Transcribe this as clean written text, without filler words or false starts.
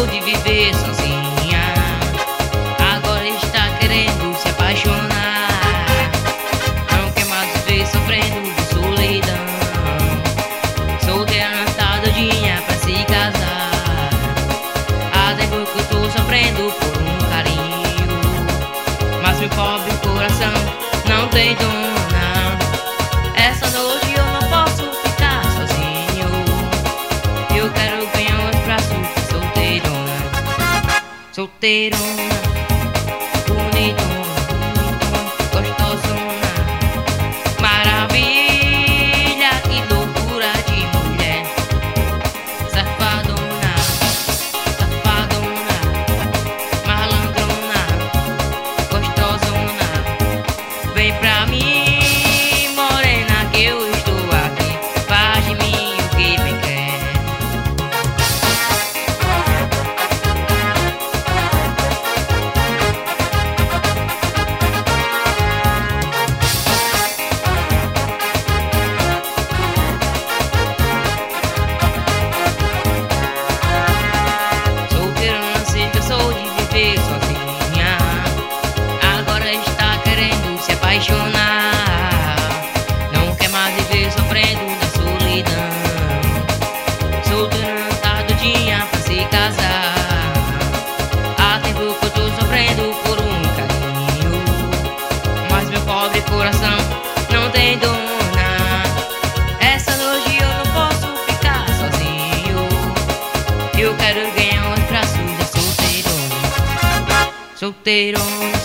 de viver sozinha, agora está querendo se apaixonar. Não quer mais viver sofrendo de solidão, solteira tá doidinha pra se casar. Até porque eu tô sofrendo por um carinho, mas meu pobre coração não tem dona. Essa noite eu não posso ficar sozinho, eu quero ganhar os braços solteirona. Solteirona, bonitona, gostosona, maravilha, que loucura de mulher. Safadona, safadona, malandrona, gostosona. Vem pra mim, morena, que eu estou aqui, faz de mim o que bem quer. Solteirona se cansou de viver sozinha, agora está querendo se apaixonar. Não quer mais viver sofrendo da solidão, solteirona tá doidinha pra se casar. Há tempo que eu tô sofrendo por um carinho, mas meu pobre coração não tem dona. Essa noite eu não posso ficar sozinho, eu quero ganhar os braços da solteirona. Solteirona,